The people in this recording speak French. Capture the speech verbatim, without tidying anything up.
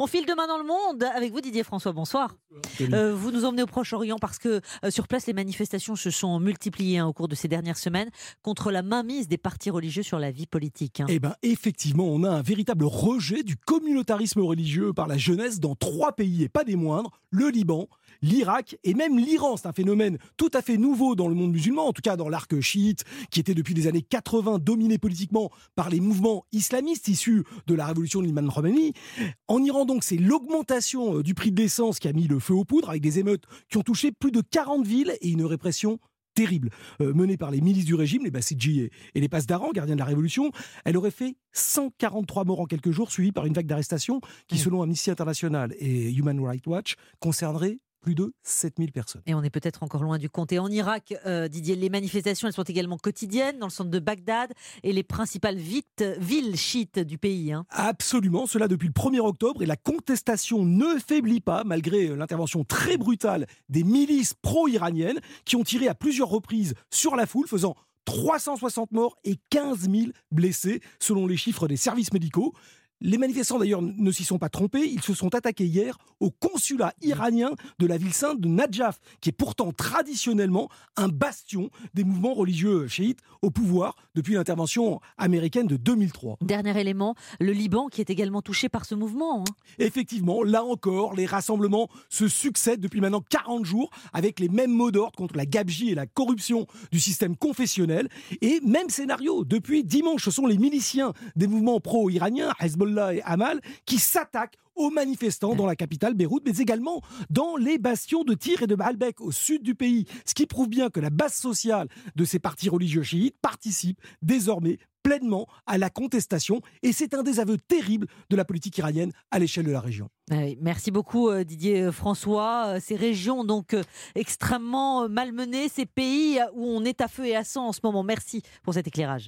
On file demain dans le monde avec vous Didier François, bonsoir. Euh, vous nous emmenez au Proche-Orient parce que euh, sur place les manifestations se sont multipliées hein, au cours de ces dernières semaines contre la mainmise des partis religieux sur la vie politique. Hein. Eh bien effectivement, on a un véritable rejet du communautarisme religieux par la jeunesse dans trois pays et pas des moindres, le Liban, l'Irak et même l'Iran. C'est un phénomène tout à fait nouveau dans le monde musulman, en tout cas dans l'arc chiite, qui était depuis les années quatre-vingts dominé politiquement par les mouvements islamistes issus de la révolution de l'imam Khomeini. En Iran donc, c'est l'augmentation du prix de l'essence qui a mis le feu aux poudres, avec des émeutes qui ont touché plus de quarante villes et une répression terrible, euh, menée par les milices du régime, les Bassidji et, et les Pasdaran, gardiens de la révolution. Elle aurait fait cent quarante-trois morts en quelques jours, suivie par une vague d'arrestations qui, selon Amnesty International et Human Rights Watch, concernerait plus de sept mille personnes. Et on est peut-être encore loin du compte. Et en Irak, euh, Didier, les manifestations elles sont également quotidiennes dans le centre de Bagdad et les principales vite, villes chiites du pays. Hein. Absolument, cela depuis le premier octobre, et la contestation ne faiblit pas malgré l'intervention très brutale des milices pro-iraniennes qui ont tiré à plusieurs reprises sur la foule, faisant trois cent soixante morts et quinze mille blessés selon les chiffres des services médicaux. Les manifestants d'ailleurs ne s'y sont pas trompés, ils se sont attaqués hier au consulat iranien de la ville sainte de Nadjaf, qui est pourtant traditionnellement un bastion des mouvements religieux chiites au pouvoir depuis l'intervention américaine de deux mille trois. Dernier élément, le Liban qui est également touché par ce mouvement. Hein. Effectivement, là encore, les rassemblements se succèdent depuis maintenant quarante jours avec les mêmes mots d'ordre contre la gabegie et la corruption du système confessionnel. Et même scénario, depuis dimanche, ce sont les miliciens des mouvements pro-iraniens, Hezbollah et Hamal, qui s'attaquent aux manifestants dans la capitale Beyrouth, mais également dans les bastions de Tyr et de Baalbek au sud du pays. Ce qui prouve bien que la base sociale de ces partis religieux chiites participe désormais pleinement à la contestation, et c'est un des aveux terribles de la politique iranienne à l'échelle de la région. Merci beaucoup Didier François. Ces régions donc extrêmement malmenées, ces pays où on est à feu et à sang en ce moment. Merci pour cet éclairage.